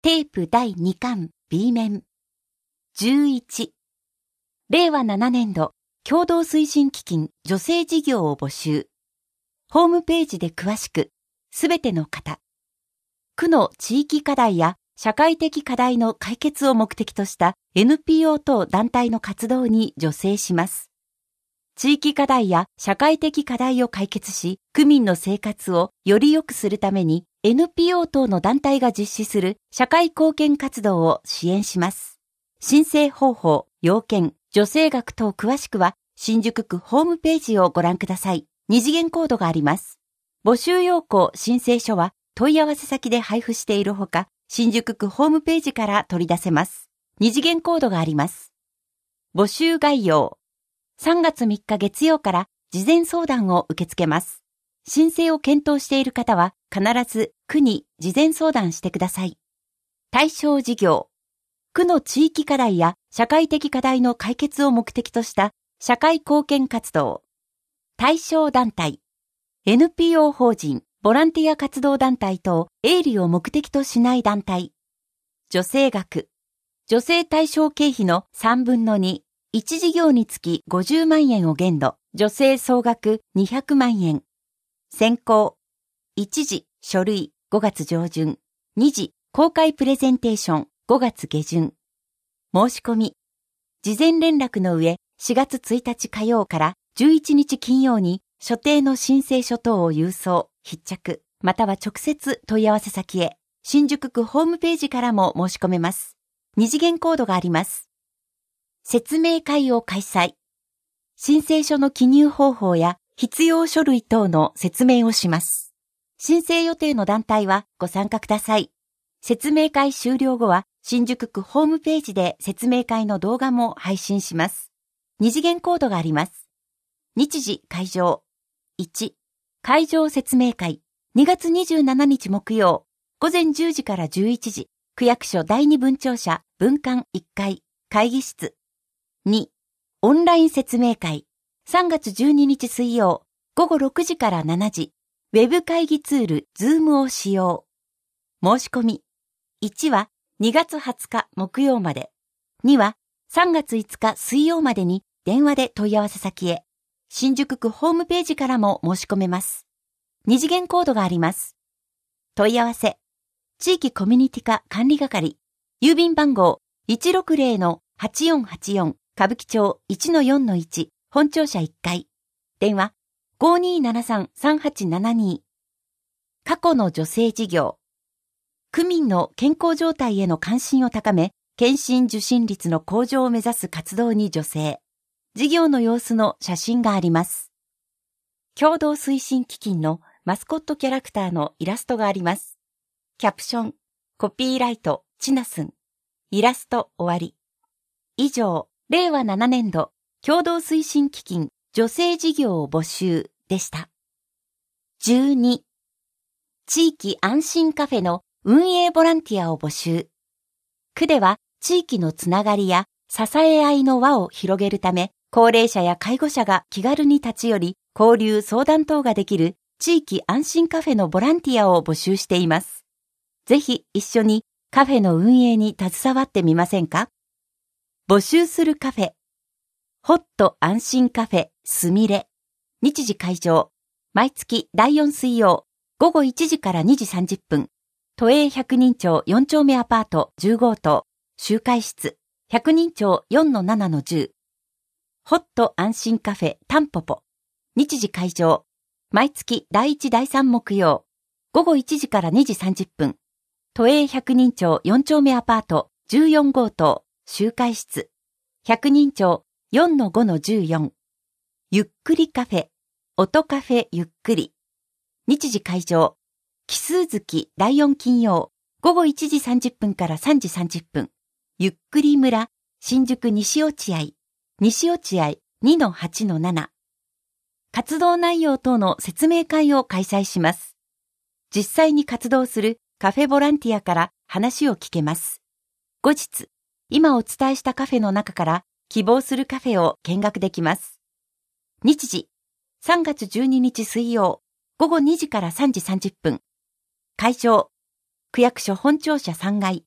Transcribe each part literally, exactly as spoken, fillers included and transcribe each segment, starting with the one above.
テープだいにかん B 面。じゅういち、れいわななねんど共同推進基金女性事業を募集。ホームページで詳しく、すべての方。区の地域課題や社会的課題の解決を目的とした エヌピーオー 等団体の活動に助成します。地域課題や社会的課題を解決し、区民の生活をより良くするために エヌピーオー 等の団体が実施する社会貢献活動を支援します。申請方法、要件、助成額等詳しくは新宿区ホームページをご覧ください。二次元コードがあります。募集要項申請書は問い合わせ先で配布しているほか、新宿区ホームページから取り出せます。二次元コードがあります。募集概要。さんがつみっか月曜から事前相談を受け付けます。申請を検討している方は必ず区に事前相談してください。対象事業。区の地域課題や社会的課題の解決を目的とした社会貢献活動。対象団体。エヌピーオー 法人、ボランティア活動団体等営利を目的としない団体。助成額。助成対象経費のさんぶんのに。いち事業につきごじゅうまんえんを限度、助成総額にひゃくまんえん。選考。いち次、書類、ごがつ上旬。に次、公開プレゼンテーション、ごがつ下旬。申し込み。事前連絡の上、しがつついたち火曜からじゅういちにち金曜に、所定の申請書等を郵送、必着、または直接問い合わせ先へ、新宿区ホームページからも申し込めます。二次元コードがあります。説明会を開催。申請書の記入方法や必要書類等の説明をします。申請予定の団体はご参加ください。説明会終了後は新宿区ホームページで説明会の動画も配信します。二次元コードがあります。日時会場。いち、会場説明会。にがつにじゅうしちにち木曜、ごぜんじゅうじからじゅういちじ、区役所だいに分庁舎分館いっかい、会議室。に、オンライン説明会。さんがつじゅうににち水曜、ごごろくじからしちじ、ウェブ会議ツール Zoom を使用。申し込み。いちはにがつはつか木曜まで。にはさんがついつか水曜までに電話で問い合わせ先へ。新宿区ホームページからも申し込めます。二次元コードがあります。問い合わせ。地域コミュニティ課管理係。郵便番号 いちろくぜろのはちよんはちよん。歌舞伎町 いちのよんのいち、本庁舎いっかい。電話 ごにーななさんさんはちななに。過去の助成事業。区民の健康状態への関心を高め、検診受診率の向上を目指す活動に助成。事業の様子の写真があります。共同推進基金のマスコットキャラクターのイラストがあります。キャプション、コピーライト、チナスン。イラスト終わり。以上。れいわななねんど共同推進基金助成事業を募集でした。じゅうに、地域安心カフェの運営ボランティアを募集。区では地域のつながりや支え合いの輪を広げるため、高齢者や介護者が気軽に立ち寄り、交流相談等ができる地域安心カフェのボランティアを募集しています。ぜひ一緒にカフェの運営に携わってみませんか？募集するカフェ。ホット安心カフェすみれ。日時会場。毎月だいよん水曜、ごごいちじからにじさんじゅっぷん。都営百人町よん丁目アパートじゅう号棟。集会室。百人町 よんのななのじゅう。ホット安心カフェタンポポ。日時会場。毎月だいいちだいさん木曜。ごごいちじからにじさんじゅっぷん。都営百人町よん丁目アパートじゅうよん号棟。集会室。百人町 よんのごのじゅうよん。ゆっくりカフェ。音カフェゆっくり。日時会場。奇数月だいよん金曜。ごごいちじさんじゅっぷんからさんじさんじゅっぷん。ゆっくり村。新宿西落合。西落合 にのはちのなな。活動内容等の説明会を開催します。実際に活動するカフェボランティアから話を聞けます。後日。今お伝えしたカフェの中から希望するカフェを見学できます。日時、さんがつじゅうににち水曜、ごごにじからさんじさんじゅっぷん。会場、区役所本庁舎さんがい、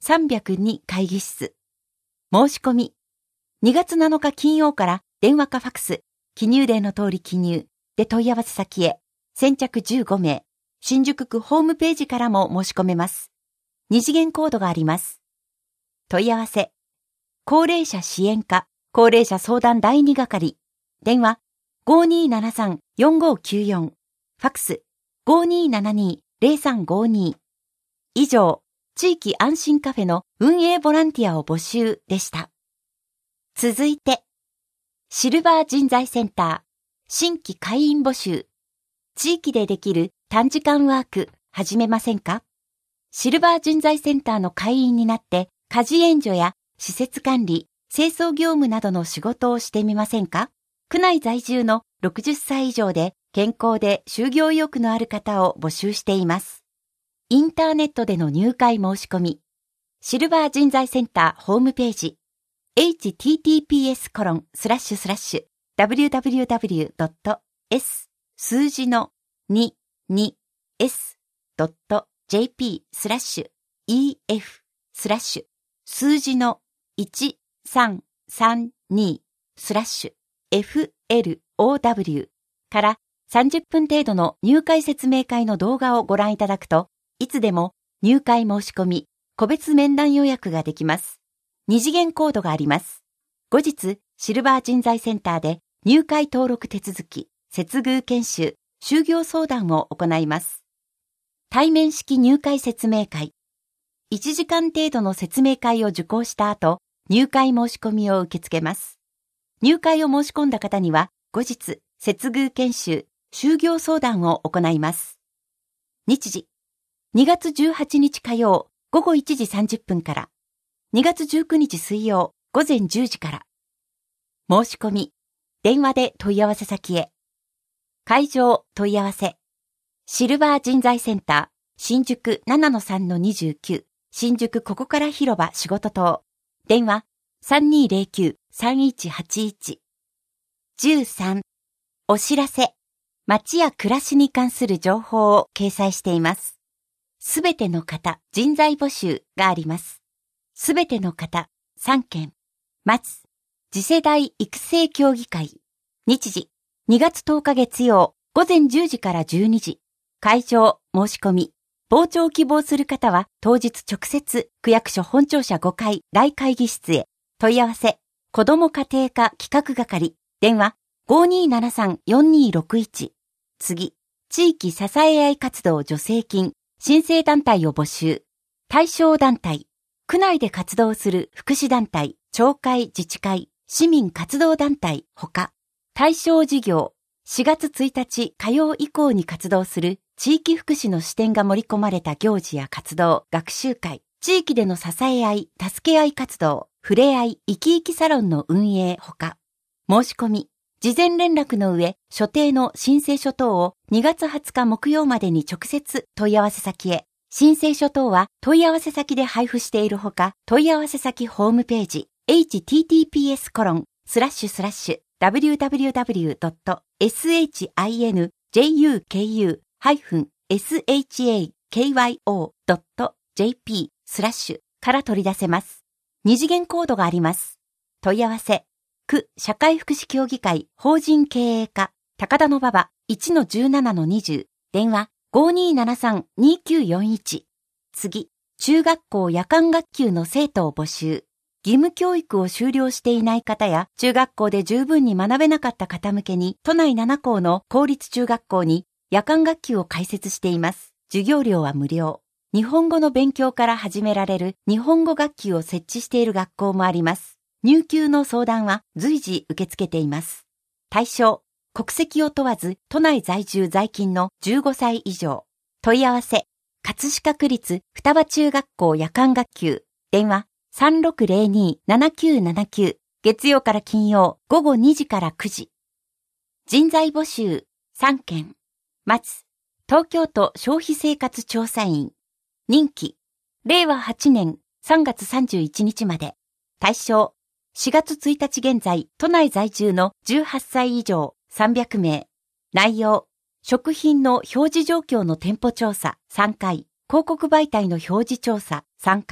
さんびゃくに会議室。申し込み。にがつなのか金曜から電話かファクス、記入例の通り記入で問い合わせ先へ。先着じゅうごめい。新宿区ホームページからも申し込めます。二次元コードがあります。問い合わせ。高齢者支援課、高齢者相談だいに係。電話 ごーにーななさんよんごーきゅうよん。ファクス ごーにーななにーぜろさんごーにー。以上、地域安心カフェの運営ボランティアを募集でした。続いて、シルバー人材センター、新規会員募集。地域でできる短時間ワーク始めませんか？シルバー人材センターの会員になって、家事援助や施設管理、清掃業務などの仕事をしてみませんか？区内在住のろくじゅっさい以上で健康で就業意欲のある方を募集しています。インターネットでの入会申し込み。シルバー人材センターホームページ。エイチティーティーピーエスコロンスラッシュスラッシュダブリューダブリューダブリュードットエス 数字の ににエスドットジェーピースラッシュイーエフスラッシュ数字のいちさんさんにスラッシュエフエルオーダブリューからさんじゅっぷん程度の入会説明会の動画をご覧いただくと、いつでも入会申し込み、個別面談予約ができます。二次元コードがあります。後日、シルバー人材センターで入会登録手続き、接遇研修、就業相談を行います。対面式入会説明会。いちじかん程度の説明会を受講した後、入会申し込みを受け付けます。入会を申し込んだ方には、後日、接遇研修、就業相談を行います。日時。にがつじゅうはちにち火曜、ごごいちじさんじゅっぷんから。にがつじゅうくにち水曜、ごぜんじゅうじから。申し込み。電話で問い合わせ先へ。会場問い合わせ。シルバー人材センター、新宿 ななのさんのにじゅうきゅう、新宿ここから広場仕事棟。電話 さんにーぜろきゅうさんいちはちいち。じゅうさん。お知らせ。街や暮らしに関する情報を掲載しています。すべての方、人材募集があります。すべての方、さんけん。まず、次世代育成協議会。日時、にがつとおか月曜、ごぜんじゅうじからじゅうにじ。会場、申し込み。傍聴を希望する方は、当日直接、区役所本庁舎ごかい大会議室へ。問い合わせ、子ども家庭科企画係。電話、ごーにーななさんよんにーろくいち。次、地域支え合い活動助成金、申請団体を募集。対象団体、区内で活動する福祉団体、町会自治会、市民活動団体、ほか、対象事業、しがつついたち火曜以降に活動する地域福祉の視点が盛り込まれた行事や活動、学習会、地域での支え合い、助け合い活動、ふれあい、生き生きサロンの運営ほか、申し込み、事前連絡の上、所定の申請書等をにがつはつか木曜までに直接問い合わせ先へ。申請書等は問い合わせ先で配布しているほか、問い合わせ先ホームページ、エイチティーティーピーエスコロンスラッシュスラッシュダブリューダブリューダブリュードットエスエイチアイエヌジェイユーケーユーハイフンエスエイチエーケーワイオードットジェーピースラッシュから取り出せます。二次元コードがあります。問い合わせ。区社会福祉協議会法人経営課高田馬場 いちのじゅうななのにじゅう 電話 ごーにーななさんにーきゅうよんいち。次、中学校夜間学級の生徒を募集。義務教育を修了していない方や中学校で十分に学べなかった方向けに都内ななこうの公立中学校に夜間学級を開設しています。授業料は無料。日本語の勉強から始められる日本語学級を設置している学校もあります。入級の相談は随時受け付けています。対象、国籍を問わず都内在住在勤のじゅうごさい以上。問い合わせ、葛飾区立双葉中学校夜間学級。電話 さんろくぜろにーななきゅうななきゅう。月曜から金曜ごごにじからくじ。人材募集さんけん。まず、東京都消費生活調査員。任期、れいわはちねんさんがつさんじゅういちにちまで。対象、しがつついたち現在、都内在住のじゅうはっさい以上さんびゃくめい。内容、食品の表示状況の店舗調査さんかい、広告媒体の表示調査さんかい、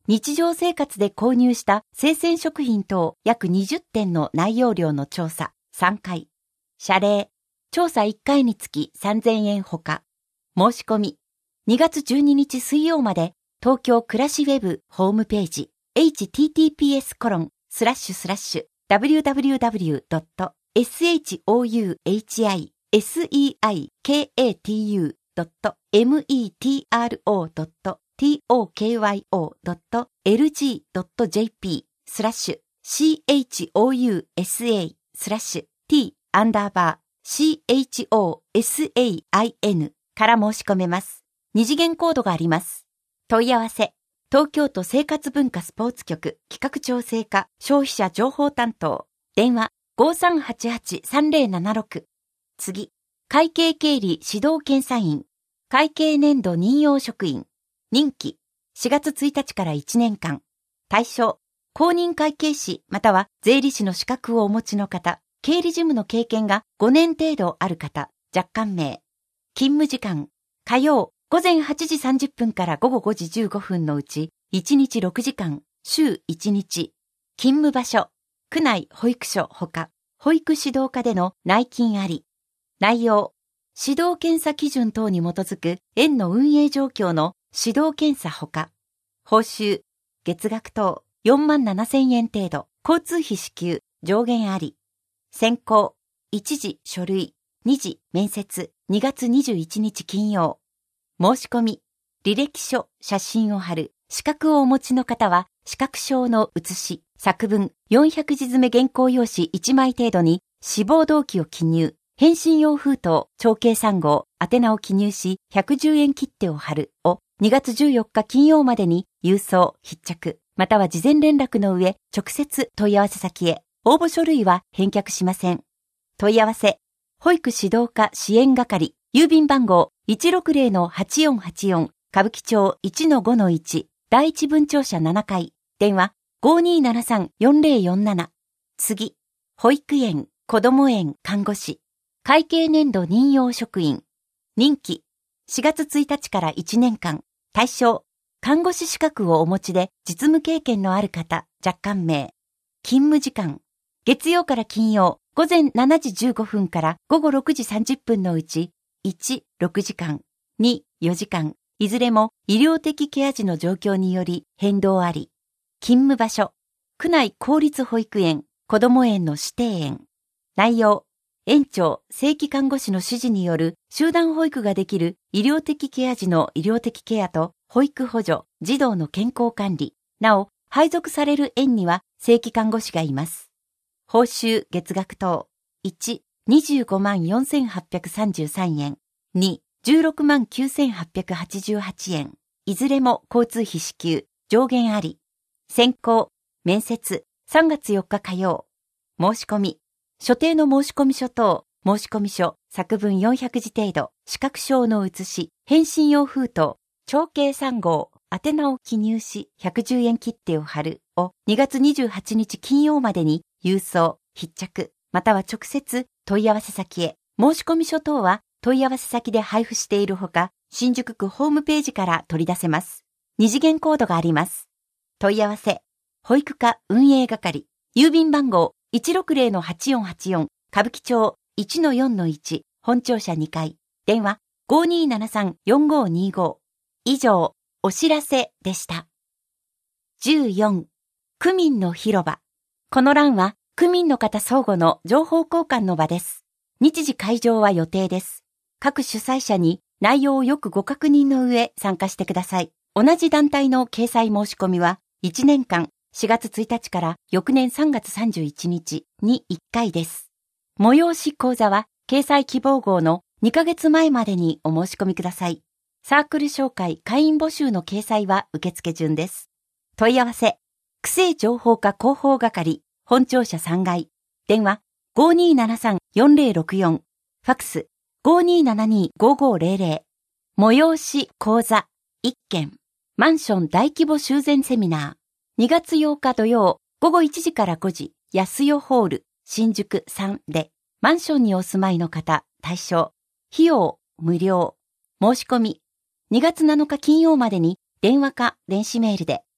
日常生活で購入した生鮮食品等約にじゅってんの内容量の調査さんかい。謝礼。調査いっかいにつきさんぜんえんほか。申し込み。にがつじゅうににち水曜まで、東京暮らしウェブホームページ、エイチティーティーピーエスコロンスラッシュスラッシュダブリューダブリューダブリュードットエスエイチオーユーエイチアイエスイーアイケーエーティーユードットエムイーティーアールオードットトーキョードットエルジードットジェーピースラッシュ シーエイチオーユーエスエー スラッシュ t アンダーバー シーエイチオーエスエーアイエヌ から申し込めます。二次元コードがあります。問い合わせ。東京都生活文化スポーツ局企画調整課消費者情報担当。電話 ごーさんはちはちさんぜろななろく。次。会計経理指導検査員。会計年度任用職員。任期。しがつついたちからいちねんかん。対象。公認会計士または税理士の資格をお持ちの方。経理事務の経験がごねん程度ある方。若干名。勤務時間。火曜。午前はちじさんじゅっぷんから午後ごじじゅうごふんのうち、いちにちろくじかん、週いちにち。勤務場所、区内保育所ほか、保育指導課での内勤あり。内容、指導検査基準等に基づく園の運営状況の指導検査ほか。報酬、月額等よんまんななせんえん程度、交通費支給、上限あり。選考、いちじ書類、にじ面接、にがつにじゅういちにち金曜。申し込み、履歴書、写真を貼る、資格をお持ちの方は、資格証の写し、作文、よんひゃくじつめ原稿用紙いちまい程度に、志望動機を記入、返信用封筒、長径さんごう、宛名を記入し、ひゃくじゅうえん切手を貼る、を、にがつじゅうよっか金曜までに、郵送、必着、または事前連絡の上、直接問い合わせ先へ、応募書類は返却しません。問い合わせ、保育指導課支援係、郵便番号 いちろくぜろのはちよんはちよん 歌舞伎町 いちのごのいち 第一分庁舎ななかい電話 ごーにーななさんよんぜろよんなな。次、保育園、こども園、看護師、会計年度任用職員、任期しがつついたちからいちねんかん、対象、看護師資格をお持ちで実務経験のある方、若干名、勤務時間、月曜から金曜、午前しちじじゅうごふんから午後ろくじさんじゅっぷんのうち、いち、ろくじかん、に、よじかん、いずれも医療的ケア児の状況により変動あり。勤務場所、区内公立保育園、こども園の指定園。内容、園長、正規看護師の指示による集団保育ができる医療的ケア児の医療的ケアと保育補助、児童の健康管理。なお、配属される園には正規看護師がいます。報酬月額等。いち、にじゅうごまんよんせんはっぴゃくさんじゅうさんえん。に、じゅうろくまんきゅうせんはっぴゃくはちじゅうはちえん。いずれも交通費支給、上限あり。選考、面接、さんがつよっか火曜。申し込み、所定の申込書等、申込書、作文よんひゃくじ程度、資格証の写し、返信用封筒、長径さんごう、宛名を記入し、ひゃくじゅうえん切手を貼る、をにがつにじゅうはちにち金曜までに、郵送、必着、または直接問い合わせ先へ。申込書等は問い合わせ先で配布しているほか、新宿区ホームページから取り出せます。二次元コードがあります。問い合わせ、保育課運営係、郵便番号 いちろくぜろのはちよんはちよん 歌舞伎町 いちのよんのいち 本庁舎にかい、電話 ごーにーななさんよんごーにーご。以上、お知らせでした。じゅうよん、区民の広場。この欄は区民の方相互の情報交換の場です。日時会場は予定です。各主催者に内容をよくご確認の上参加してください。同じ団体の掲載申し込みはいちねんかんしがつついたちから翌年さんがつさんじゅういちにちにいっかいです。催し講座は掲載希望号のにかげつまえまでにお申し込みください。サークル紹介会員募集の掲載は受付順です。問い合わせ、区政情報課広報係、本庁舎さんがい、電話 ごーにーななさんよんぜろろくよん、ファックス ごーにーななにーごーごーぜろぜろ、催し講座いっけん、マンション大規模修繕セミナー、にがつようか土曜ごごいちじからごじ、安代ホール、新宿さんで、マンションにお住まいの方、対象、費用無料、申し込み、にがつなのか金曜までに電話か電子メールで、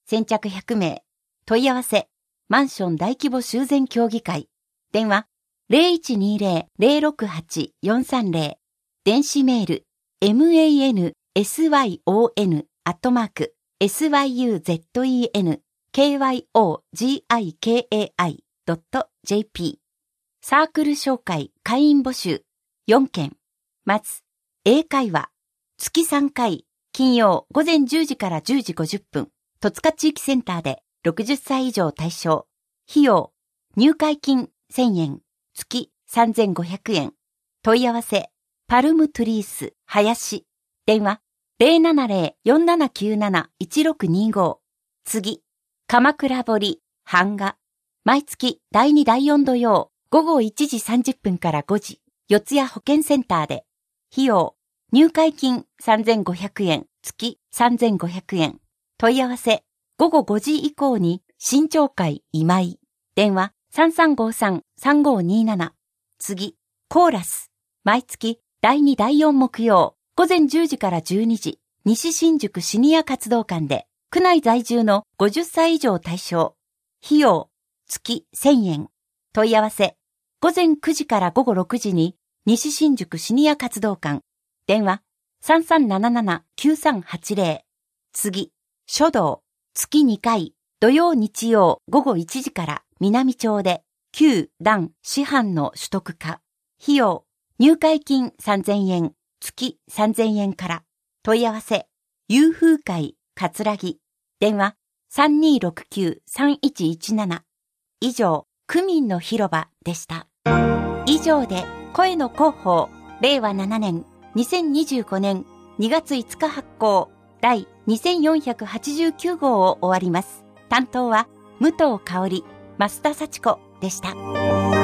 先着ひゃくめい。問い合わせ、マンション大規模修繕協議会。電話、ゼロいちにゼロ ゼロろくはち よんさんゼロ。電子メール、マンション アットマーク、シュゼン キョギカイ ドット ジェーピー。サークル紹介会員募集よんけん。まず、英会話。月さんかい、金曜午前じゅうじからじゅうじごじゅっぷん。戸塚地域センターでろくじゅっさい以上対象。費用、入会金せんえん、月さんぜんごひゃくえん。問い合わせ、パルムトゥリース、林。電話、ゼロななゼロ よんななきゅうなな いちろくにご。次、鎌倉堀、版画。毎月だいにだいよん土曜、午後いちじさんじゅっぷんからごじ、四谷保健センターで。費用、入会金さんぜんごひゃくえん、月さんぜんごひゃくえん。問い合わせ、午後ごじ以降に、新潮会今井。電話、さんさんごさん さんごになな。次、コーラス。毎月、だいにだいよん木曜、午前じゅうじからじゅうにじ、西新宿シニア活動館で、区内在住のごじゅっさい以上対象。費用、月せんえん。問い合わせ、午前くじから午後ろくじに、西新宿シニア活動館。電話、さんさんなななな きゅうさんはちゼロ。次、書道。月にかい、土曜日曜午後いちじから南町で、旧段師範の取得化。費用、入会金さんぜんえん、月さんぜんえんから。問い合わせ、友風会、葛城。電話、さんにーろくきゅう さんいちいちなな。以上、区民の広場でした。以上で、声の広報、れいわななねん、にせんにじゅうごねんにがついつか発行、第にせんよんひゃくはちじゅうきゅうごうを終わります。担当は、武藤香織、増田幸子でした。